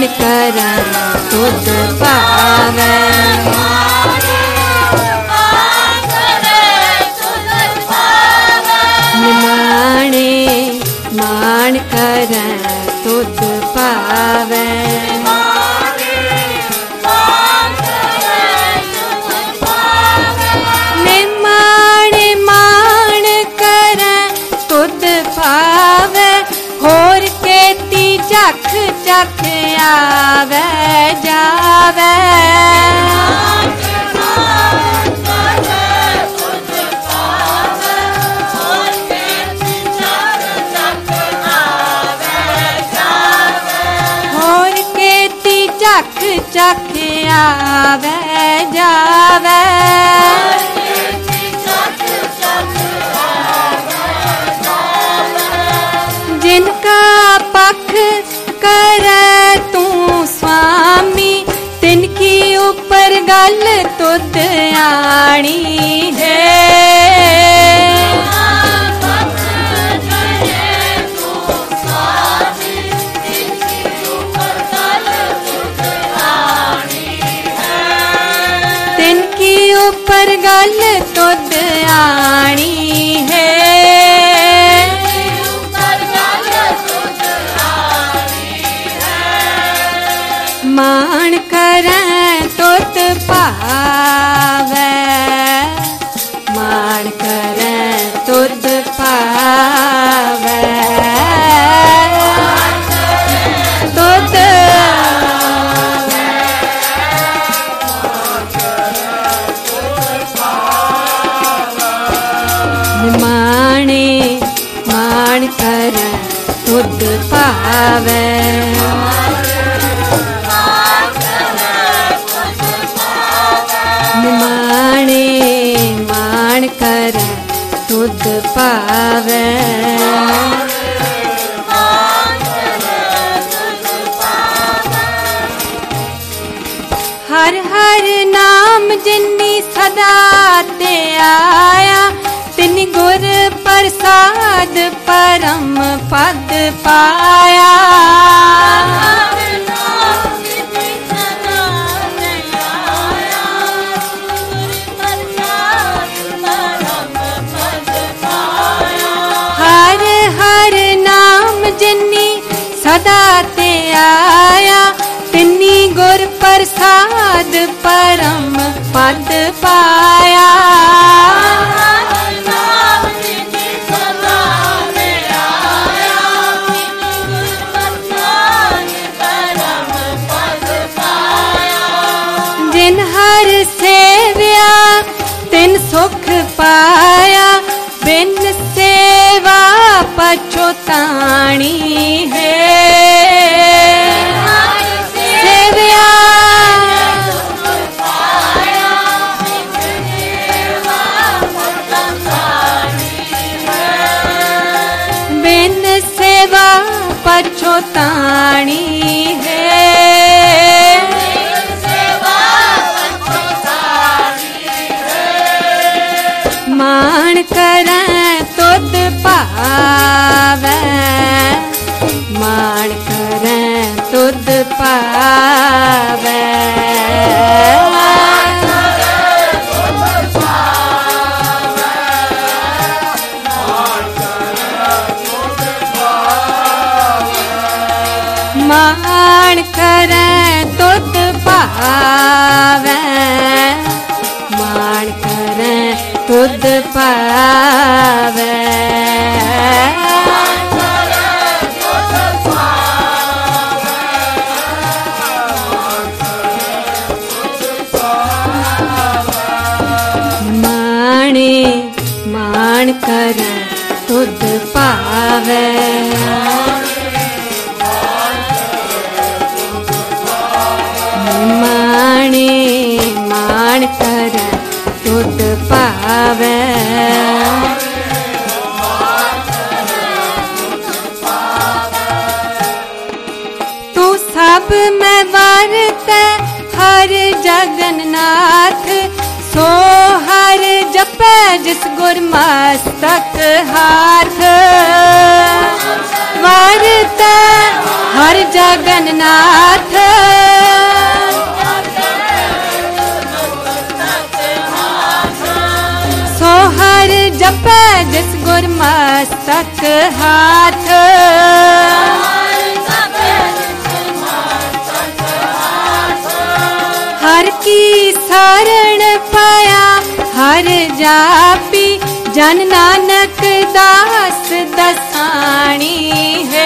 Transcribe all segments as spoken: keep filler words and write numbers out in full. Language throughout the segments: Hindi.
मान करै तुध पावै। निमाणे मान करै तुध पावै। निमाणे मान करै तुध पावै। होर केती चख चख आवे जावे। चख चख आवे जावे। जिनका पख करे तू स्वामी तिनकी ऊपर गल तुद आनी है। ऊपर गल तुद आनी है। मान करै तुद पावै। मान करै तुद पावै। तुद निमाणे मान करै तुध पावै। निमाणे मान करै तुध पावै। हर हर नाम जिन्नी सदा ते आया तिन गुर प्रसाद परम पद पाया। हर हर नाम जिन्नी सदा ते आया तिन्नी गुर प्रसाद परम पद पाया। जिन हर सेव्या तिन सुख पाया। बिन सेवा पछोतानी है। सेव्या बिन सेवा पछोतानी है। मान करै तुध पावै। मान करै तुध पावै। मान करै तुध पावै। मान करै तुध पावै। माणे मान करै तुध पावै। माणे मान करै तुध पावै। तू सब में वरतै हर जगन्नाथ। सो हर जपै जिस गुर मस्तक हाथ। वरतै हर जगन्नाथ सो हर जपै जिस गुरमस्तक हाथ हर की शरण पाया हर जापी जन नानक दास दसानी है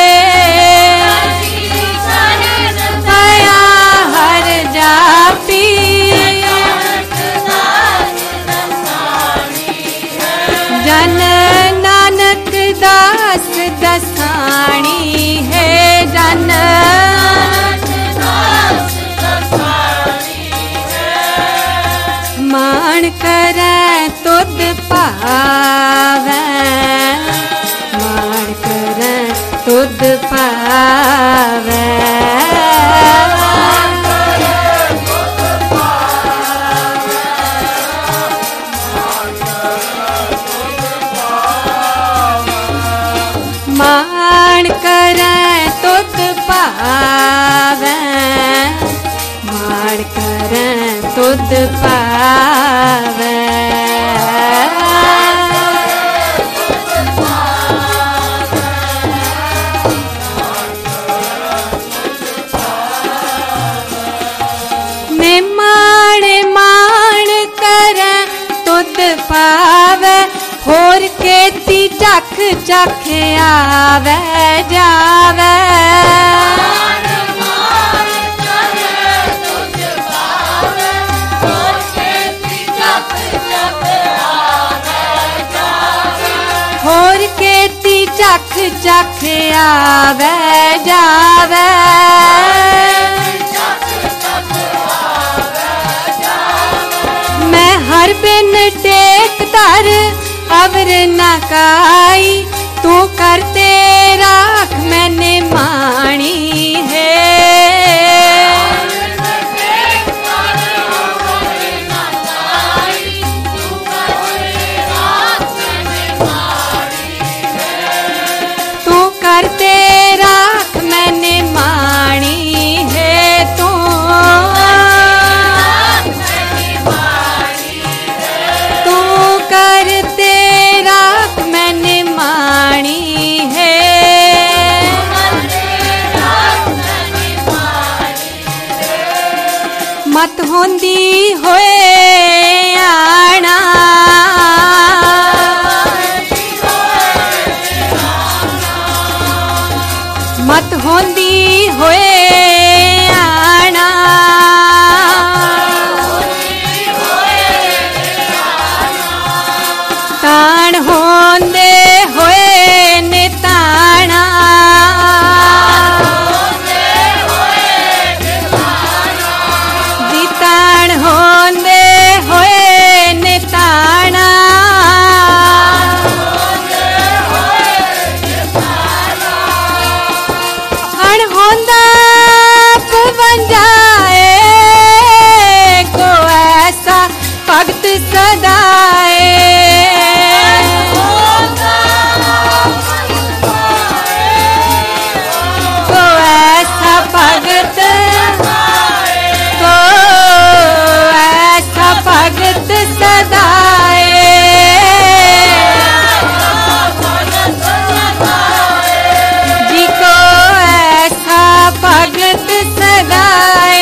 पाया हर जापी जन नानक दास दसानी है जन मान करे तुद पावै मान करे तुद पावै मान करे तुद पावै मान करे तुद पावै मान मान करे तुद पावै होर केती चख चख आवे जावे होर केती चख चख आवे जावे मैं हर बिन टेक धर अवर न काई तू करते राख मैंने मानी है तू करते राख मैंने मानी है तू तू करते राख मैंने मानी है मत होंदी होए आना मत होंदी होए आना ताण होंदे होए निताना जी ताण होंदे होए निताना अण होंदा पवंजाए को ऐसा भगत सदाए को ऐसा भगत को ऐसा भगत सदाए जी को ऐसा भगत सदाए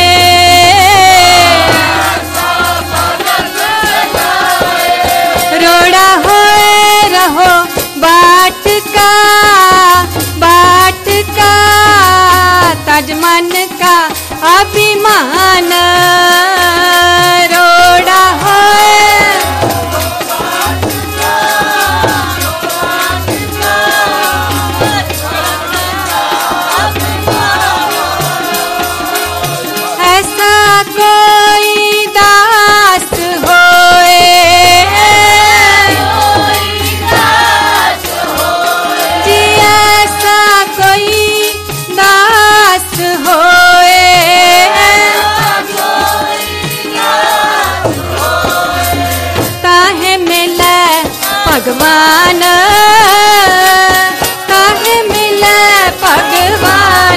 रोड़ा होए रहो बाट का बाट का तज मन का अभिमान रोड़ा होए ऐसा कोई दास होए जी ऐसा कोई दास होए ताहे मिले भगवान ताहे मिले भगवान